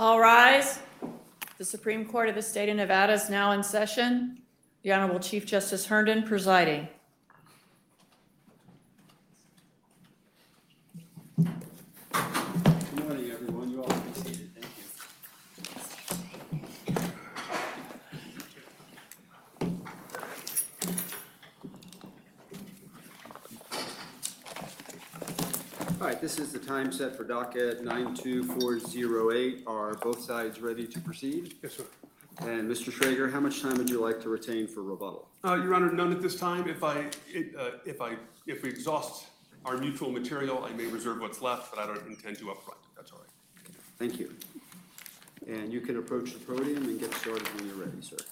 All rise. The Supreme Court of the State of Nevada is now in session. The Honorable Chief Justice Herndon presiding. Good morning, everyone. You all can be seated. Thank you. All right, this is the time set for docket 92408. Are both sides ready to proceed? Yes, sir. And Mr. Schrager, how much time would you like to retain for rebuttal? Your Honor, none at this time. If we exhaust our mutual material, I may reserve what's left, but I don't intend to upfront. That's all right. Thank you. And you can approach the podium and get started when you're ready, sir.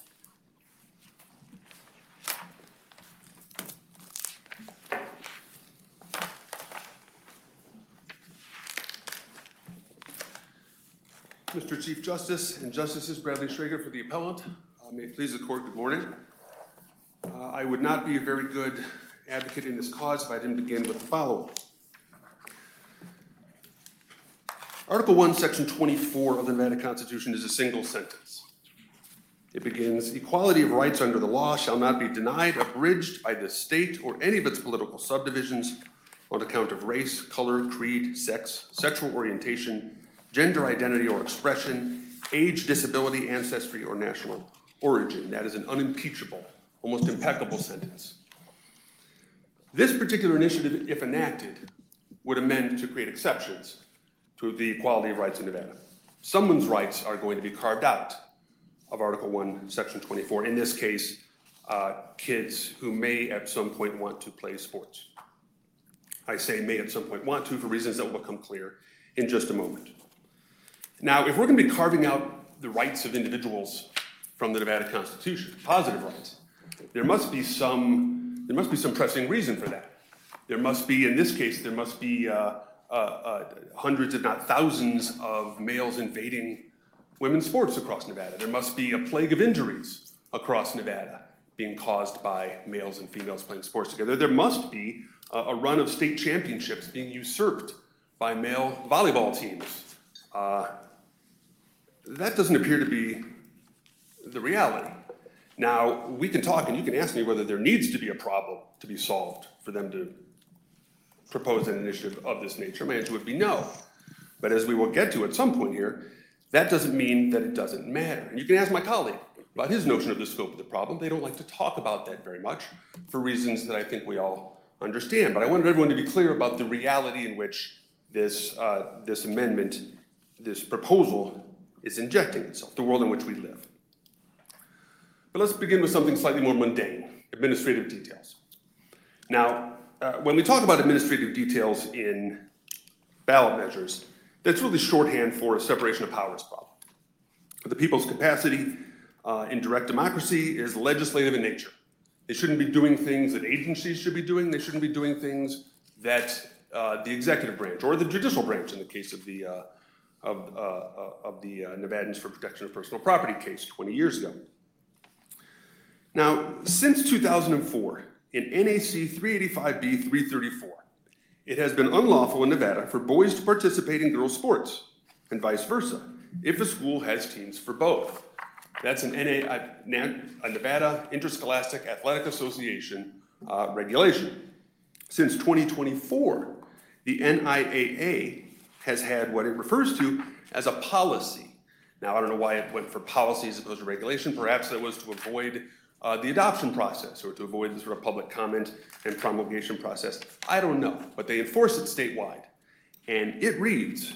Mr. Chief Justice and Justices, Bradley Schrager for the appellant. May it please the court, good morning. I would not be a very good advocate in this cause if I didn't begin with the following. Article 1, Section 24 of the Nevada Constitution is a single sentence. It begins, equality of rights under the law shall not be denied, abridged by the state or any of its political subdivisions on account of race, color, creed, sex, sexual orientation, gender identity or expression, age, disability, ancestry, or national origin. That is an unimpeachable, almost impeccable sentence. This particular initiative, if enacted, would amend to create exceptions to the equality of rights in Nevada. Someone's rights are going to be carved out of Article 1, Section 24. In this case, kids who may at some point want to play sports. I say may at some point want to for reasons that will become clear in just a moment. Now, if we're going to be carving out the rights of individuals from the Nevada Constitution, positive rights, there must be some pressing reason for that. There must be, in this case, hundreds, if not thousands, of males invading women's sports across Nevada. There must be a plague of injuries across Nevada being caused by males and females playing sports together. There must be a run of state championships being usurped by male volleyball teams. That doesn't appear to be the reality. Now, we can talk and you can ask me whether there needs to be a problem to be solved for them to propose an initiative of this nature. My answer would be no. But as we will get to at some point here, that doesn't mean that it doesn't matter. And you can ask my colleague about his notion of the scope of the problem. They don't like to talk about that very much for reasons that I think we all understand. But I wanted everyone to be clear about the reality in which this amendment, this proposal, is injecting itself, the world in which we live. But let's begin with something slightly more mundane, administrative details. Now, when we talk about administrative details in ballot measures, that's really shorthand for a separation of powers problem. The people's capacity in direct democracy is legislative in nature. They shouldn't be doing things that agencies should be doing. They shouldn't be doing things that the executive branch or the judicial branch, in the case of the Nevadans for Protection of Personal Property case 20 years ago. Now, since 2004, in NAC 385B 334, it has been unlawful in Nevada for boys to participate in girls' sports, and vice versa, if a school has teams for both. That's a Nevada Interscholastic Athletic Association regulation. Since 2024, the NIAA has had what it refers to as a policy. Now, I don't know why it went for policy as opposed to regulation. Perhaps that was to avoid the adoption process or to avoid the sort of public comment and promulgation process. I don't know, but they enforce it statewide. And it reads,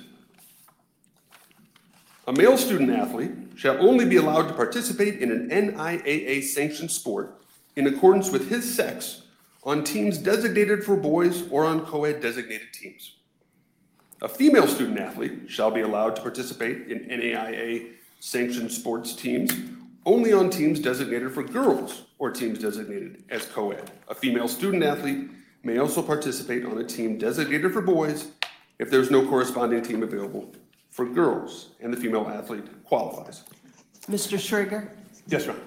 a male student athlete shall only be allowed to participate in an NIAA-sanctioned sport in accordance with his sex on teams designated for boys or on co-ed designated teams. A female student athlete shall be allowed to participate in NAIA-sanctioned sports teams only on teams designated for girls or teams designated as co-ed. A female student athlete may also participate on a team designated for boys if there's no corresponding team available for girls and the female athlete qualifies. Mr. Schrager? Yes, ma'am.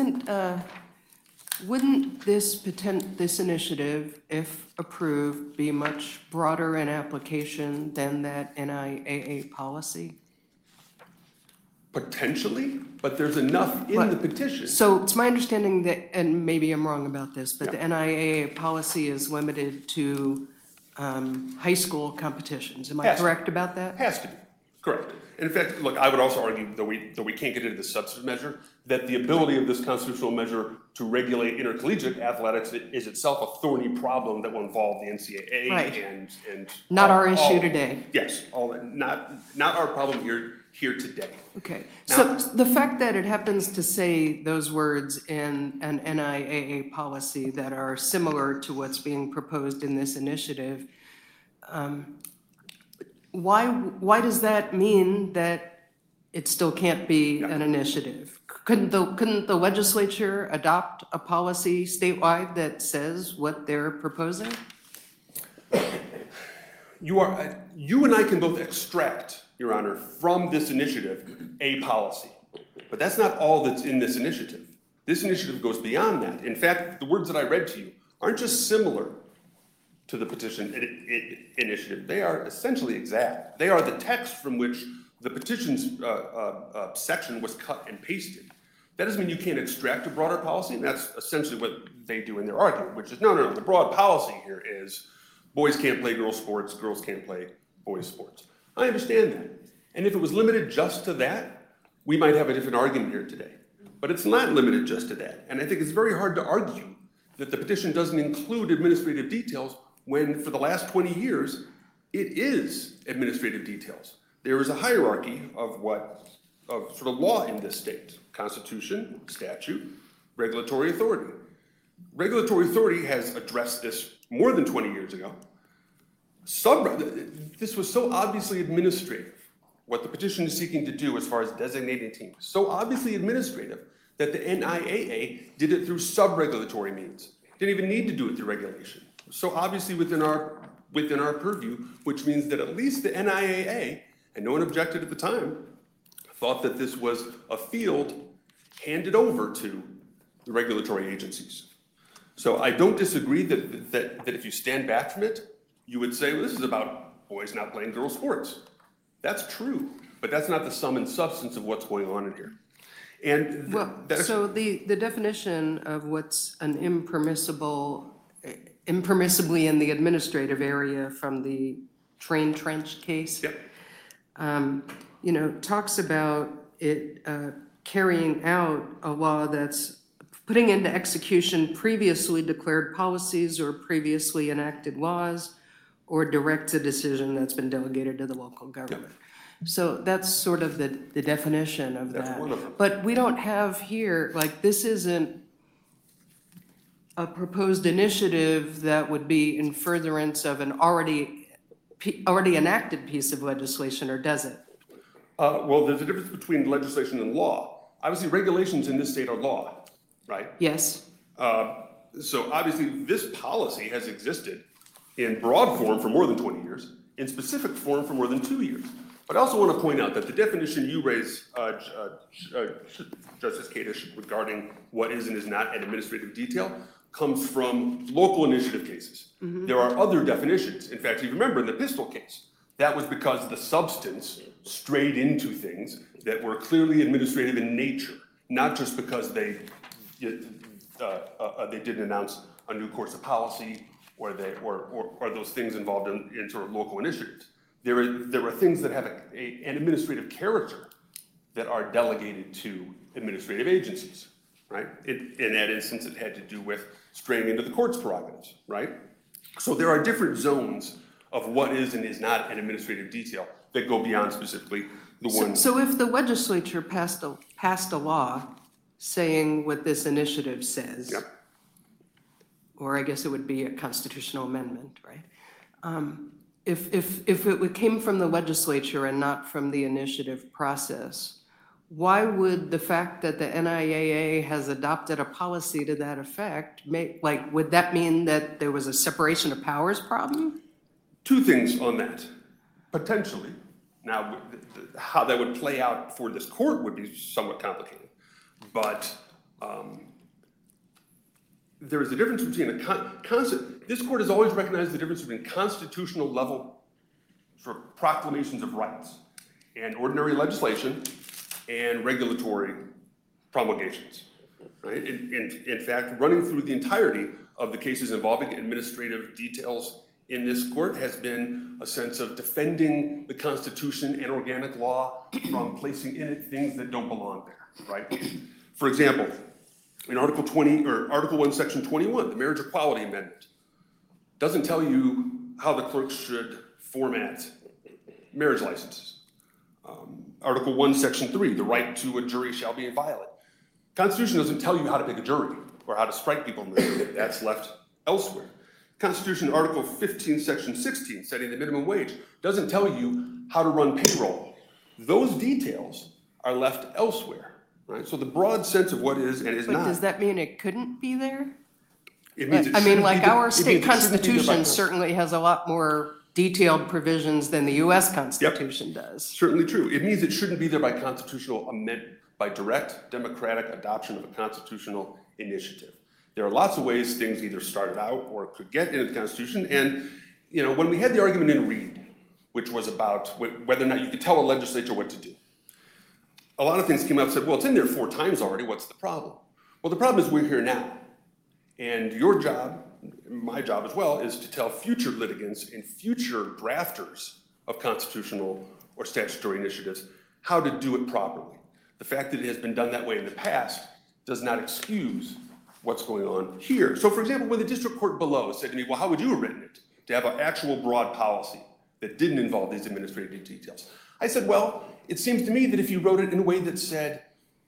Wouldn't this initiative, if approved, be much broader in application than that NIAA policy? Potentially, but there's enough in the petition. So it's my understanding that, and maybe I'm wrong about this, but the NIAA policy is limited to high school competitions. Am I Has to. correct about that? Has to be, correct. And in fact, look, I would also argue, though we can't get into the substantive measure, that the ability of this constitutional measure to regulate intercollegiate athletics is itself a thorny problem that will involve the NCAA Right. and Not our issue all- today. Yes, all that, not our problem here today. Okay, so the fact that it happens to say those words in an NIAA policy that are similar to what's being proposed in this initiative, why does that mean that it still can't be an initiative? Couldn't the legislature adopt a policy statewide that says what they're proposing? You and I can both extract, Your Honor, from this initiative, a policy. But that's not all that's in this initiative. This initiative goes beyond that. In fact, the words that I read to you aren't just similar to the petition initiative. They are essentially exact. They are the text from which the petition's section was cut and pasted. That doesn't mean you can't extract a broader policy, and that's essentially what they do in their argument, which is, no, the broad policy here is boys can't play girls' sports, girls can't play boys' sports. I understand that. And if it was limited just to that, we might have a different argument here today. But it's not limited just to that. And I think it's very hard to argue that the petition doesn't include administrative details when, for the last 20 years, it is administrative details. There is a hierarchy of sort of law in this state: Constitution, statute, regulatory authority. Regulatory authority has addressed this more than 20 years ago. This was so obviously administrative, what the petition is seeking to do as far as designating teams, so obviously administrative that the NIAA did it through sub-regulatory means. Didn't even need to do it through regulation. So obviously within our purview, which means that at least the NIAA, and no one objected at the time, thought that this was a field handed over to the regulatory agencies. So I don't disagree that if you stand back from it, you would say, well, this is about boys not playing girls' sports. That's true, but that's not the sum and substance of what's going on in here. And So the definition of what's an impermissibly in the administrative area from the train trench case, Yep. Talks about it carrying out a law that's putting into execution previously declared policies or previously enacted laws, or directs a decision that's been delegated to the local government. So that's sort of the definition of That's that. one of them. But we don't have here, like, this isn't a proposed initiative that would be in furtherance of an already enacted piece of legislation, or does it? Well, there's a difference between legislation and law. Obviously, regulations in this state are law, right? Yes. So obviously, this policy has existed in broad form for more than 20 years, in specific form for more than 2 years. But I also want to point out that the definition you raise, Justice Kadish, regarding what is and is not an administrative detail, comes from local initiative cases. There are other definitions. In fact, you remember in the Pistol case, that was because the substance strayed into things that were clearly administrative in nature, not just because they didn't announce a new course of policy or those things involved in sort of local initiatives. There are things that have an administrative character that are delegated to administrative agencies, right? In that instance, it had to do with straying into the court's prerogatives, right? So there are different zones of what is and is not an administrative detail that go beyond specifically the one. So if the legislature passed a law saying what this initiative says, Yep. or I guess it would be a constitutional amendment, right? If it came from the legislature and not from the initiative process, why would the fact that the NIAA has adopted a policy to that effect would that mean that there was a separation of powers problem? Two things on that, potentially. Now, how that would play out for this court would be somewhat complicated, but there is a difference between this court has always recognized the difference between constitutional level sort of proclamations of rights and ordinary legislation and regulatory promulgations, right? In fact, running through the entirety of the cases involving administrative details in this court has been a sense of defending the Constitution and organic law from placing in it things that don't belong there, right? For example, in Article 1, Section 21, the Marriage Equality Amendment doesn't tell you how the clerk should format marriage licenses. Article 1, Section 3, the right to a jury shall be inviolate. Constitution doesn't tell you how to pick a jury or how to strike people in the jury. That's left elsewhere. Constitution, Article 15, Section 16, setting the minimum wage, doesn't tell you how to run payroll. Those details are left elsewhere, right? So the broad sense of what is and is But not. does that mean it couldn't be there? It means it I mean, shouldn't like be the- our it state means it shouldn't be there by constitution Constitution. certainly has a lot more detailed provisions than the US Constitution does. Certainly true. It means it shouldn't be there by constitutional amendment, by direct democratic adoption of a constitutional initiative. There are lots of ways things either started out or could get into the Constitution. And, you know, when we had the argument in Reed, which was about whether or not you could tell a legislature what to do, a lot of things came up and said, well, it's in there 4 times already. What's the problem? Well, the problem is we're here now. And your job, my job as well, is to tell future litigants and future drafters of constitutional or statutory initiatives how to do it properly. The fact that it has been done that way in the past does not excuse what's going on here. So for example, when the district court below said to me, well, how would you have written it to have an actual broad policy that didn't involve these administrative details? I said, well, it seems to me that if you wrote it in a way that said,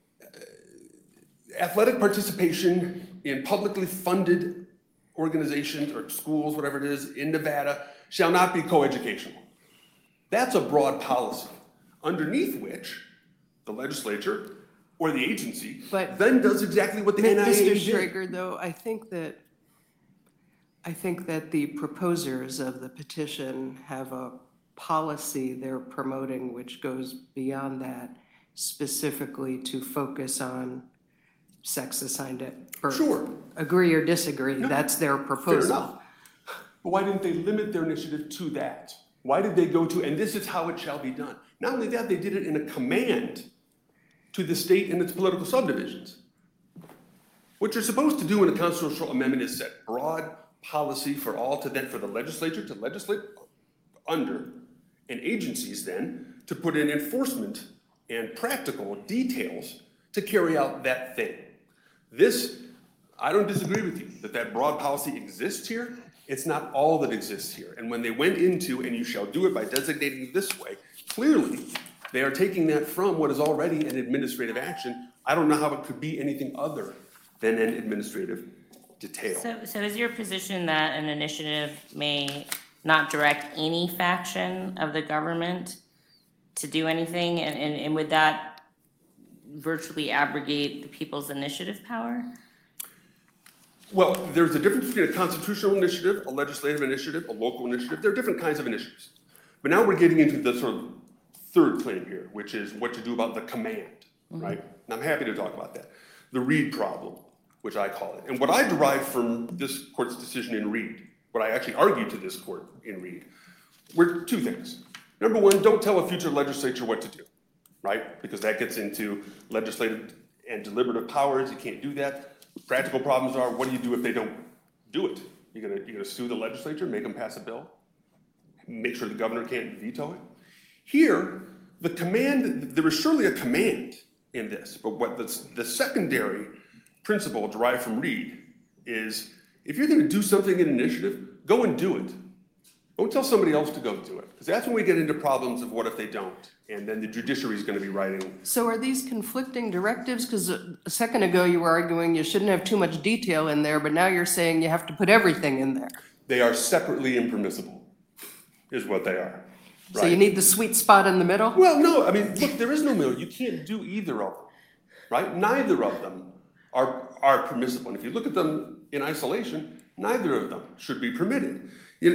athletic participation in publicly funded organizations or schools, whatever it is, in Nevada, shall not be coeducational. That's a broad policy, underneath which the legislature or the agency then does exactly what the NIA Mr. did. Strager, though, I think that the proposers of the petition have a policy they're promoting which goes beyond that, specifically to focus on sex assigned at birth. Sure. Agree or disagree, that's their Fair proposal. enough. But why didn't they limit their initiative to that? Why did they go to, and this is how it shall be done? Not only that, they did it in a command to the state and its political subdivisions. What you're supposed to do in a constitutional amendment is set broad policy for the legislature to legislate under, and agencies then to put in enforcement and practical details to carry out that thing. This, I don't disagree with you that broad policy exists here. It's not all that exists here. And when they went into, and you shall do it by designating this way, clearly they are taking that from what is already an administrative action. I don't know how it could be anything other than an administrative detail. So is your position that an initiative may not direct any faction of the government to do anything, and would that virtually abrogate the people's initiative power? Well, there's a difference between a constitutional initiative, a legislative initiative, a local initiative. There are different kinds of initiatives. But now we're getting into the sort of third claim here, which is what to do about the command, right? And I'm happy to talk about that. The Reed problem, which I call it. And what I derived from this court's decision in Reed, what I actually argued to this court in Reed, were 2 things. Number 1, don't tell a future legislature what to do, right? Because that gets into legislative and deliberative powers. You can't do that. Practical problems are, what do you do if they don't do it? You're gonna sue the legislature, make them pass a bill, make sure the governor can't veto it. Here, the command, there is surely a command in this, but what the secondary principle derived from Reed is, if you're gonna do something in an initiative, go and do it. Don't tell somebody else to go do it, because that's when we get into problems of what if they don't, and then the judiciary is gonna be writing. So are these conflicting directives? Because a second ago you were arguing you shouldn't have too much detail in there, but now you're saying you have to put everything in there. They are separately impermissible, is what they are. So you right? need the sweet spot in the middle? Well, no, I mean, look, there is no middle. You can't do either of them, right? Neither of them are permissible. And if you look at them in isolation, neither of them should be permitted.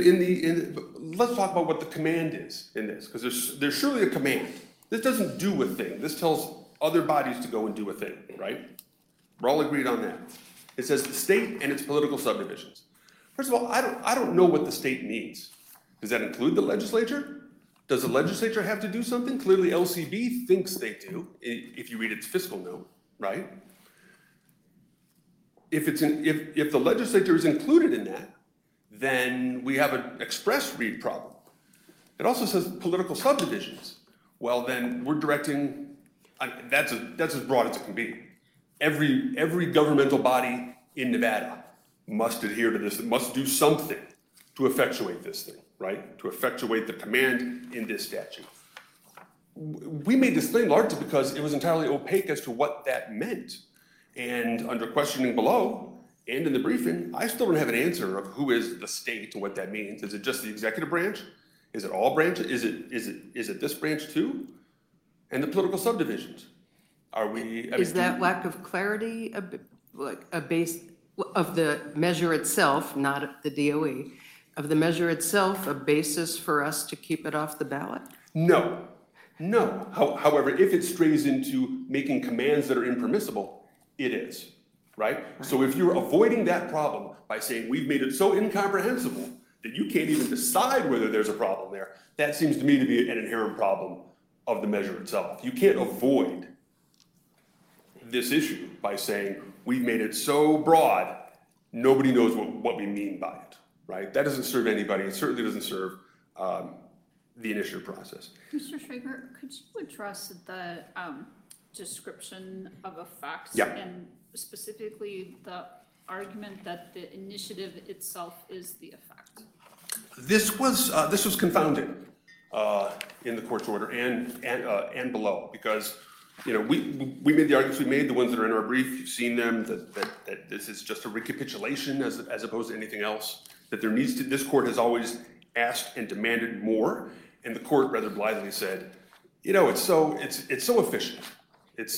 Let's talk about what the command is in this, because there's surely a command. This doesn't do a thing. This tells other bodies to go and do a thing, right? We're all agreed on that. It says the state and its political subdivisions. First of all, I don't know what the state means. Does that include the legislature? Does the legislature have to do something? Clearly LCB thinks they do, if you read its fiscal note, right? If the legislature is included in that, then we have an express read problem. It also says political subdivisions. Well, then we're directing, that's as broad as it can be. Every governmental body in Nevada must adhere to this, must do something to effectuate this thing, right? To effectuate the command in this statute. We made this claim largely because it was entirely opaque as to what that meant. And under questioning below and in the briefing, I still don't have an answer of who is the state and what that means. Is it just the executive branch? Is it all branches? Is it this branch too? And the political subdivisions? Are we? Is that lack of clarity like a base of the measure itself, not the DOE, of the measure itself, a basis for us to keep it off the ballot? No. However, if it strays into making commands that are impermissible, it is, right? So if you're avoiding that problem by saying we've made it so incomprehensible that you can't even decide whether there's a problem there, that seems to me to be an inherent problem of the measure itself. You can't avoid this issue by saying we've made it so broad, nobody knows what we mean by it, right? That doesn't serve anybody. It certainly doesn't serve the initiative process. Mr. Schrager, could you address the description of effects? Yeah. And specifically the argument that the initiative itself is the effect? This was confounded in the court's order and below, because we made the arguments we made, the ones that are in our brief. You've seen them. That this is just a recapitulation as opposed to anything else. That this court has always asked and demanded more, and the court rather blithely said, it's so efficient, it's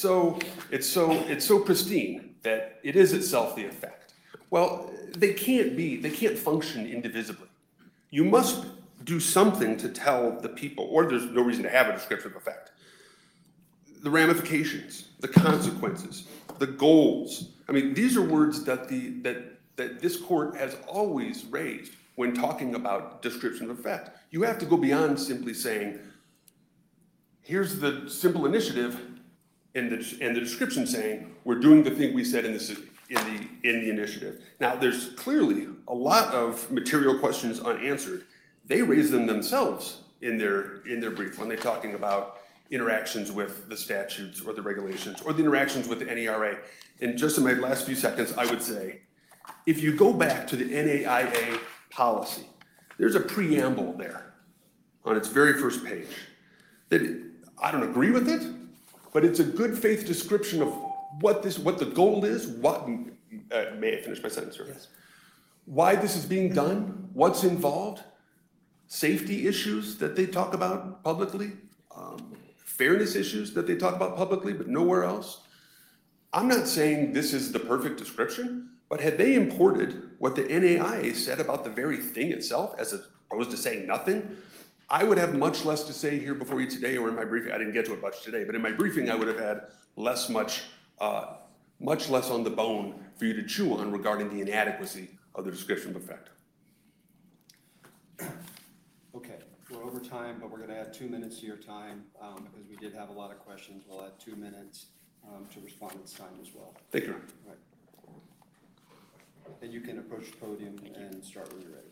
so pristine that it is itself the effect. Well, they can't function indivisibly. You must do something to tell the people, or there's no reason to have a descriptive effect. The ramifications, the consequences, the goals. I mean, these are words that this court has always raised when talking about description of effect. You have to go beyond simply saying, here's the simple initiative, and the description saying, we're doing the thing we said in the initiative. Now, there's clearly a lot of material questions unanswered. They raise them themselves in their brief when they're talking about interactions with the statutes or the regulations or the interactions with the NERA. And just in my last few seconds, I would say, if you go back to the NAIA policy, there's a preamble there on its very first page that I don't agree with it, but it's a good faith description of what the goal is, may I finish my sentence here? Yes. Why this is being done, what's involved, safety issues that they talk about publicly, fairness issues that they talk about publicly, but nowhere else. I'm not saying this is the perfect description, but had they imported what the NAIA said about the very thing itself, as opposed to saying nothing, I would have much less to say here before you today, or in my briefing. I didn't get to it much today, but in my briefing, I would have had much less on the bone for you to chew on regarding the inadequacy of the description of effect. Okay, we're over time, but we're going to add 2 minutes to your time because we did have a lot of questions. We'll add 2 minutes to respondents' time as well. Thank you. Right. And you can approach the podium and start when you're ready.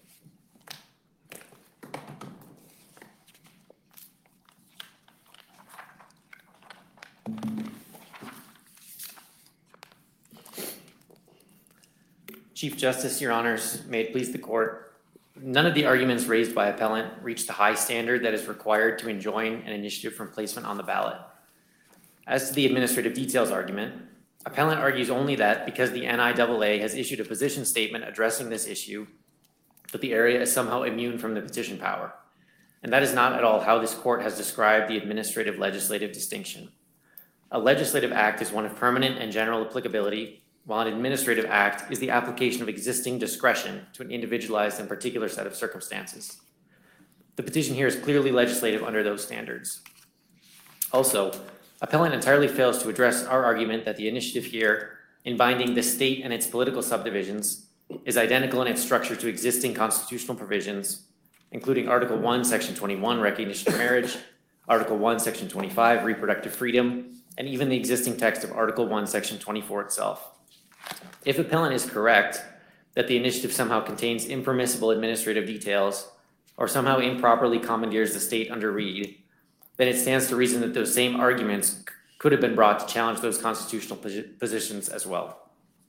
Chief Justice, Your Honors, may it please the court. None of the arguments raised by appellant reach the high standard that is required to enjoin an initiative from placement on the ballot. As to the administrative details argument, appellant argues only that because the NIAA has issued a position statement addressing this issue, that the area is somehow immune from the petition power. And that is not at all how this court has described the administrative legislative distinction. A legislative act is one of permanent and general applicability, while an administrative act is the application of existing discretion to an individualized and particular set of circumstances. The petition here is clearly legislative under those standards. Also, appellant entirely fails to address our argument that the initiative here, in binding the state and its political subdivisions, is identical in its structure to existing constitutional provisions including Article 1, Section 21, recognition of marriage, Article 1, Section 25, reproductive freedom, and even the existing text of Article 1, Section 24 itself. If appellant is correct that the initiative somehow contains impermissible administrative details or somehow improperly commandeers the state under Reed, then it stands to reason that those same arguments could have been brought to challenge those constitutional positions as well.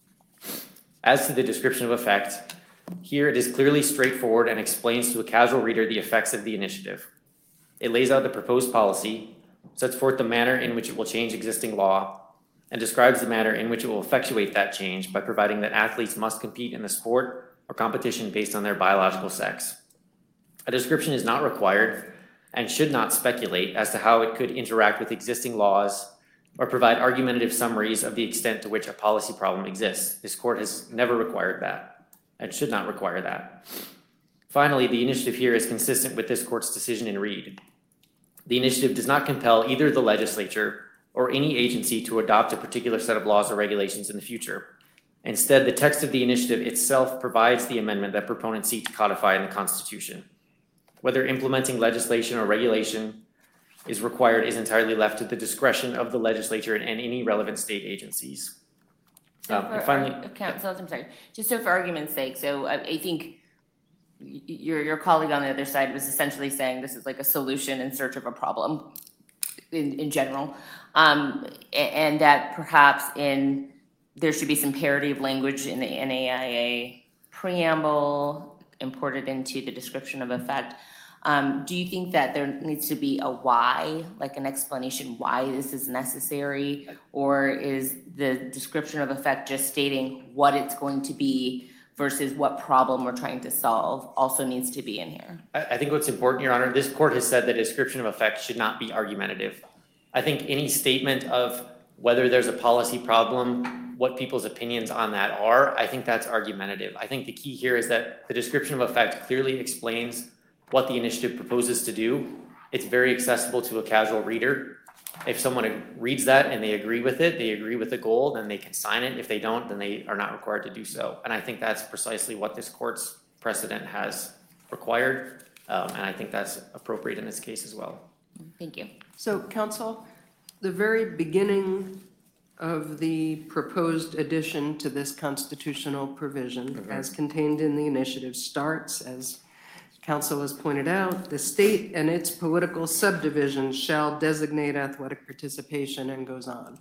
As to the description of effect, here it is clearly straightforward and explains to a casual reader the effects of the initiative. It lays out the proposed policy, sets forth the manner in which it will change existing law, and describes the manner in which it will effectuate that change by providing that athletes must compete in the sport or competition based on their biological sex. A description is not required and should not speculate as to how it could interact with existing laws or provide argumentative summaries of the extent to which a policy problem exists. This court has never required that and should not require that. Finally, the initiative here is consistent with this court's decision in Reed. The initiative does not compel either the legislature or any agency to adopt a particular set of laws or regulations in the future. Instead, the text of the initiative itself provides the amendment that proponents seek to codify in the Constitution. Whether implementing legislation or regulation is required is entirely left to the discretion of the legislature and any relevant state agencies. And finally, Council, I'm sorry, just so for argument's sake, so I think your colleague on the other side was essentially saying this is like a solution in search of a problem in general, and that perhaps there should be some parity of language in the NAIA preamble imported into the description of effect. Do you think that there needs to be a why, like an explanation why this is necessary, or is the description of effect just stating what it's going to be versus what problem we're trying to solve also needs to be in here? I think what's important, Your Honor, this court has said that description of effect should not be argumentative. I think any statement of whether there's a policy problem, what people's opinions on that are, I think that's argumentative. I think the key here is that the description of effect clearly explains what the initiative proposes to do. It's very accessible to a casual reader. If someone reads that and they agree with it, they agree with the goal, then they can sign it. If they don't, then they are not required to do so. And I think that's precisely what this court's precedent has required. And I think that's appropriate in this case as well. Thank you. So, counsel, the very beginning of the proposed addition to this constitutional provision, as contained in the initiative, starts, as counsel has pointed out, the state and its political subdivisions shall designate athletic participation, and goes on.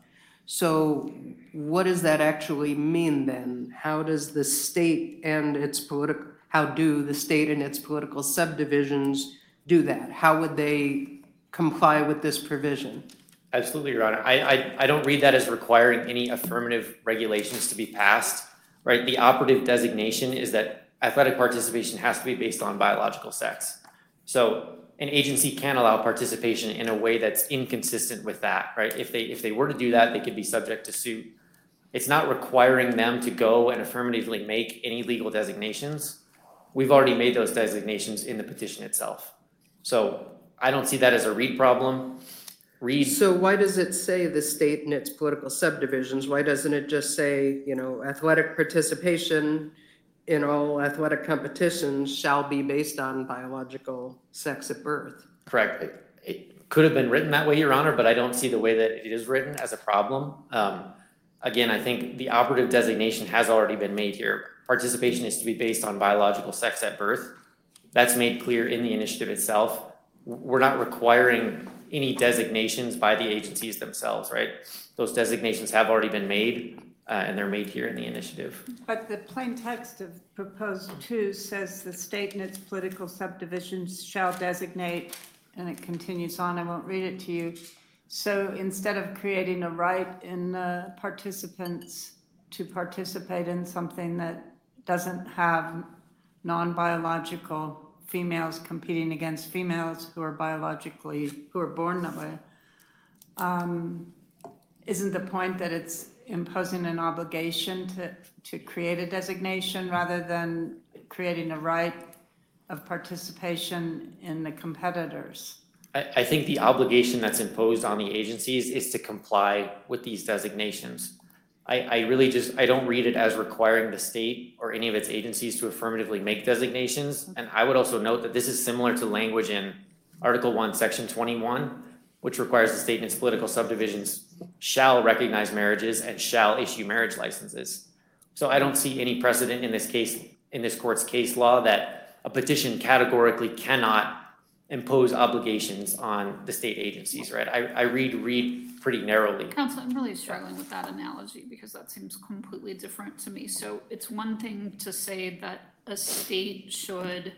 So what does that actually mean then? How does the state and its how do the state and its political subdivisions do that? How would they comply with this provision? Absolutely, Your Honor. I don't read that as requiring any affirmative regulations to be passed, right? The operative designation is that athletic participation has to be based on biological sex. So an agency can allow participation in a way that's inconsistent with that, right? If they were to do that, they could be subject to suit. It's not requiring them to go and affirmatively make any legal designations. We've already made those designations in the petition itself. So I don't see that as a Reed problem. So why does it say the state and its political subdivisions? Why doesn't it just say, athletic participation in all athletic competitions shall be based on biological sex at birth? Correct. It could have been written that way, Your Honor, but I don't see the way that it is written as a problem. Again, I think the operative designation has already been made here. Participation is to be based on biological sex at birth. That's made clear in the initiative itself. We're not requiring any designations by the agencies themselves, right? Those designations have already been made, and they're made here in the initiative. But the plain text of proposed 2 says the state and its political subdivisions shall designate, and it continues on, I won't read it to you. So instead of creating a right in participants to participate in something that doesn't have non-biological females competing against females who are born that way, isn't the point that it's imposing an obligation to create a designation rather than creating a right of participation in the competitors? I think the obligation that's imposed on the agencies is to comply with these designations. I don't read it as requiring the state or or any of its agencies to affirmatively make designations. And I would also note that this is similar to language in Article 1, Section 21, which requires the state and its political subdivisions shall recognize marriages and shall issue marriage licenses. So I don't see any precedent in this case, in this court's case law, that a petition categorically cannot impose obligations on the state agencies, right? I read pretty narrowly. Counsel, I'm really struggling with that analogy because that seems completely different to me. So it's one thing to say that a state should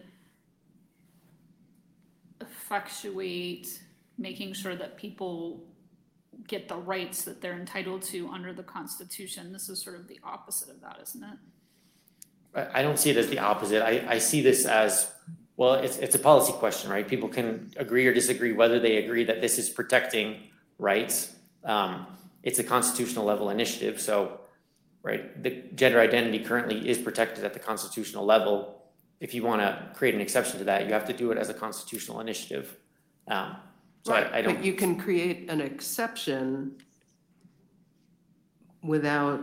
effectuate making sure that people get the rights that they're entitled to under the Constitution. This is sort of the opposite of that, isn't it? I don't see it as the opposite. I see this as, well, it's a policy question, right? People can agree or disagree whether they agree that this is protecting rights. It's a constitutional level initiative. So, right, the gender identity currently is protected at the constitutional level. If you want to create an exception to that, you have to do it as a constitutional initiative. So Right, I don't. but you can create an exception without,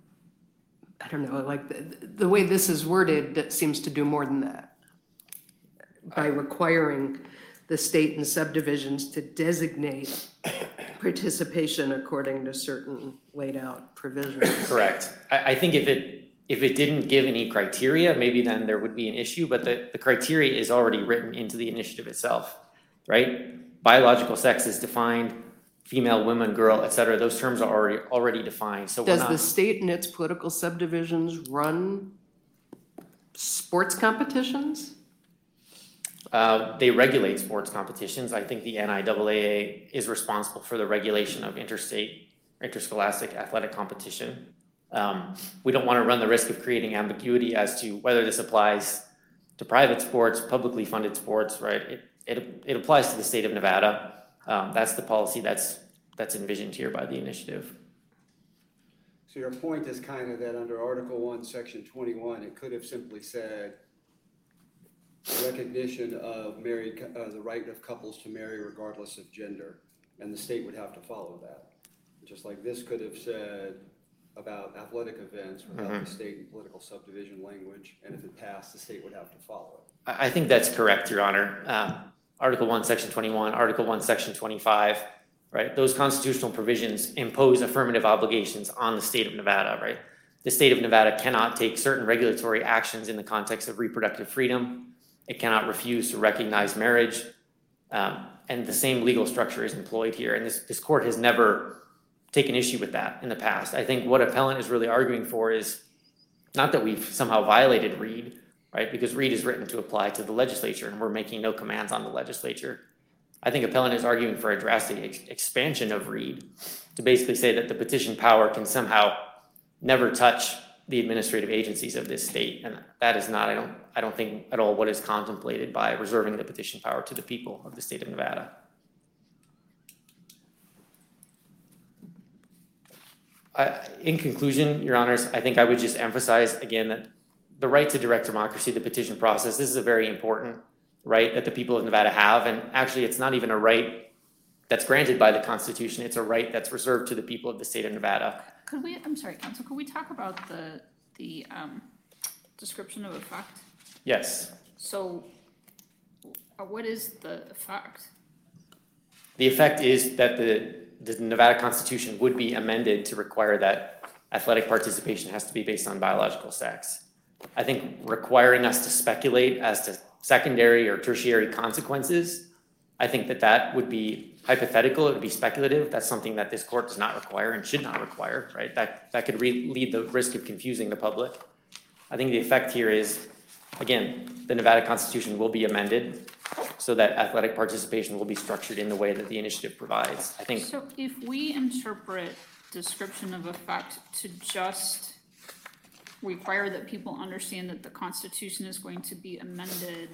I don't know, like the way this is worded, that seems to do more than that. By requiring the state and subdivisions to designate participation according to certain laid out provisions. Correct. I think if it didn't give any criteria, maybe then there would be an issue, but the criteria is already written into the initiative itself, right? Biological sex is defined, female, woman, girl, et cetera. Those terms are already defined. So Does the state and its political subdivisions run sports competitions? They regulate sports competitions. I think the NIAA is responsible for the regulation of interscholastic athletic competition. We don't want to run the risk of creating ambiguity as to whether this applies to private sports, publicly funded sports, right? It applies to the state of Nevada. That's the policy that's envisioned here by the initiative. So your point is kind of that under Article 1, Section 21, it could have simply said recognition of the right of couples to marry regardless of gender, and the state would have to follow that. Just like this could have said about athletic events without the state and political subdivision language, and if it passed, the state would have to follow it. I think that's correct, Your Honor. Article 1, Section 21, Article 1, Section 25, right? Those constitutional provisions impose affirmative obligations on the state of Nevada, right? The state of Nevada cannot take certain regulatory actions in the context of reproductive freedom. It cannot refuse to recognize marriage. And the same legal structure is employed here. And this court has never taken issue with that in the past. I think what appellant is really arguing for is not that we've somehow violated Reed, right? Because Reed is written to apply to the legislature and we're making no commands on the legislature. I think appellant is arguing for a drastic expansion of Reed to basically say that the petition power can somehow never touch the administrative agencies of this state. And that is not, I don't think at all what is contemplated by reserving the petition power to the people of the state of Nevada. In conclusion, Your Honors, I think I would just emphasize again that the right to direct democracy, the petition process, this is a very important right that the people of Nevada have. And actually, it's not even a right that's granted by the Constitution. It's a right that's reserved to the people of the state of Nevada. Could we, I'm sorry, Counsel, could we talk about the description of effect? Yes. So what is the effect? The effect is that the Nevada Constitution would be amended to require that athletic participation has to be based on biological sex. I think requiring us to speculate as to secondary or tertiary consequences, I think that would be hypothetical, it would be speculative. That's something that this court does not require and should not require, right? That could lead the risk of confusing the public. I think the effect here is, again, the Nevada Constitution will be amended so that athletic participation will be structured in the way that the initiative provides. I think. So if we interpret description of effect to just require that people understand that the Constitution is going to be amended,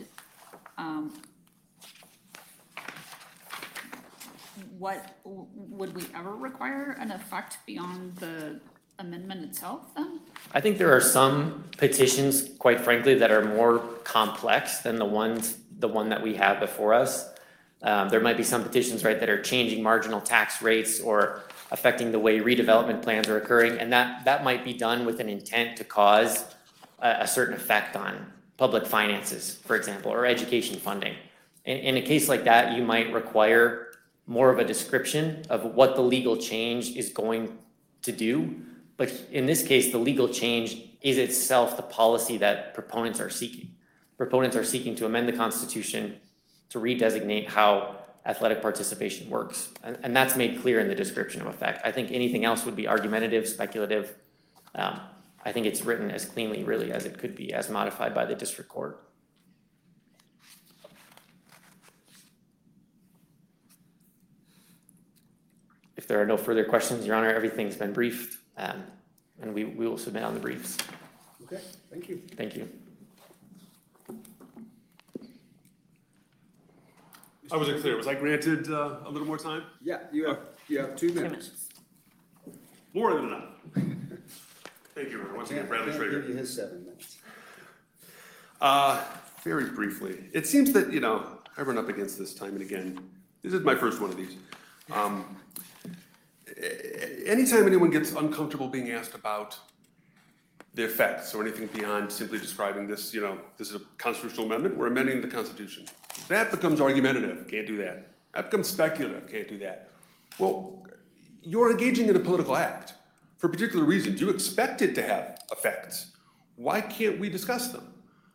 what would we ever require an effect beyond the amendment itself then? I think there are some petitions, quite frankly, that are more complex than the one that we have before us. There might be some petitions, right, that are changing marginal tax rates or affecting the way redevelopment plans are occurring, and that might be done with an intent to cause a certain effect on public finances, for example, or education funding. In a case like that, you might require more of a description of what the legal change is going to do. But in this case, the legal change is itself the policy that proponents are seeking. Proponents are seeking to amend the Constitution to redesignate how athletic participation works. And that's made clear in the description of effect. I think anything else would be argumentative, speculative. I think it's written as cleanly, really, as it could be, as modified by the district court. If there are no further questions, Your Honor, everything's been briefed, and we will submit on the briefs. Okay, thank you. Thank you. I wasn't clear. Was I granted a little more time? Yeah, you have 2 minutes. More than enough. Thank you, once again, Bradley Can't Schrader. give you his 7 minutes. Very briefly, it seems that, I run up against this time and again. This is my first one of these. Anytime anyone gets uncomfortable being asked about the effects or anything beyond simply describing this, this is a constitutional amendment, we're amending the Constitution. That becomes argumentative, can't do that. That becomes speculative, can't do that. Well, you're engaging in a political act for particular reasons. You expect it to have effects. Why can't we discuss them?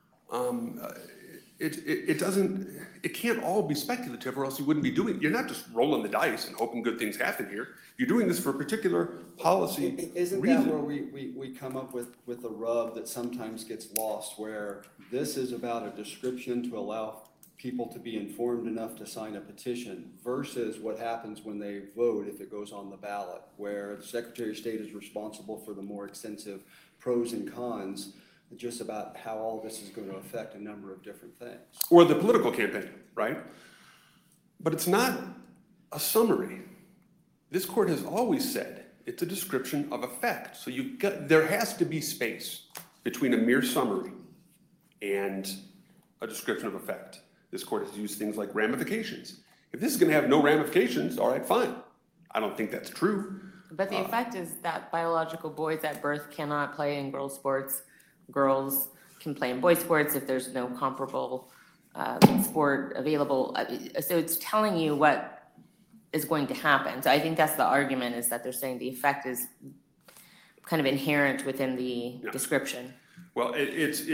It can't all be speculative, or else you wouldn't be doing it. You're not just rolling the dice and hoping good things happen here. You're doing this for a particular policy Isn't reason. that where we come up with a rub that sometimes gets lost, where this is about a description to allow people to be informed enough to sign a petition versus what happens when they vote if it goes on the ballot, where the Secretary of State is responsible for the more extensive pros and cons, just about how all this is going to affect a number of different things. Or the political campaign, right? But it's not a summary. This court has always said it's a description of effect. So there has to be space between a mere summary and a description of effect. This court has used things like ramifications. If this is going to have no ramifications, all right, fine. I don't think that's true. But the effect is that biological boys at birth cannot play in girls' sports. Girls can play in boys' sports if there's no comparable sport available. So it's telling you what is going to happen. So I think that's the argument, is that they're saying the effect is kind of inherent within the description. Well, it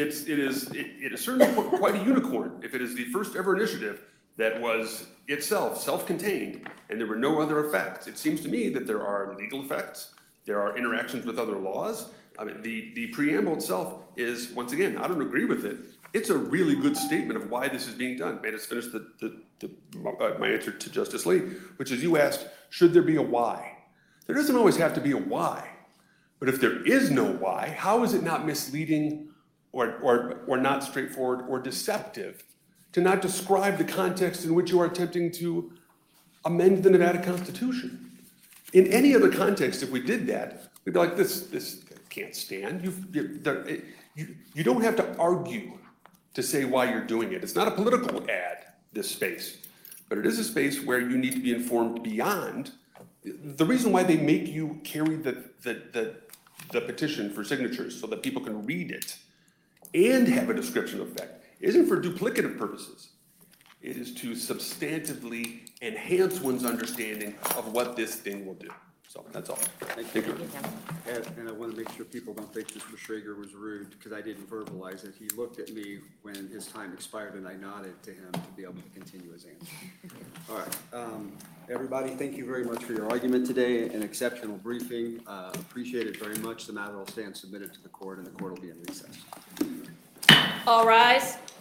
is certainly quite a unicorn if it is the first ever initiative that was itself self-contained and there were no other effects. It seems to me that there are legal effects, there are interactions with other laws. I mean, the preamble itself is, once again, I don't agree with it. It's a really good statement of why this is being done. May I just finish my answer to Justice Lee, which is, you asked, should there be a why? There doesn't always have to be a why. But if there is no why, how is it not misleading or not straightforward or deceptive to not describe the context in which you are attempting to amend the Nevada Constitution? In any other context, if we did that, we'd be like, this can't stand. You don't have to argue to say why you're doing it. It's not a political ad, this space, but it is a space where you need to be informed beyond. The reason why they make you carry the petition for signatures so that people can read it and have a description of effect isn't for duplicative purposes. It is to substantively enhance one's understanding of what this thing will do. So that's all. Thank you. And I want to make sure people don't think Mr. Schrager was rude because I didn't verbalize it. He looked at me when his time expired and I nodded to him to be able to continue his answer. All right. Everybody, thank you very much for your argument today. An exceptional briefing. Appreciate it very much. The matter will stand submitted to the court and the court will be in recess. All rise.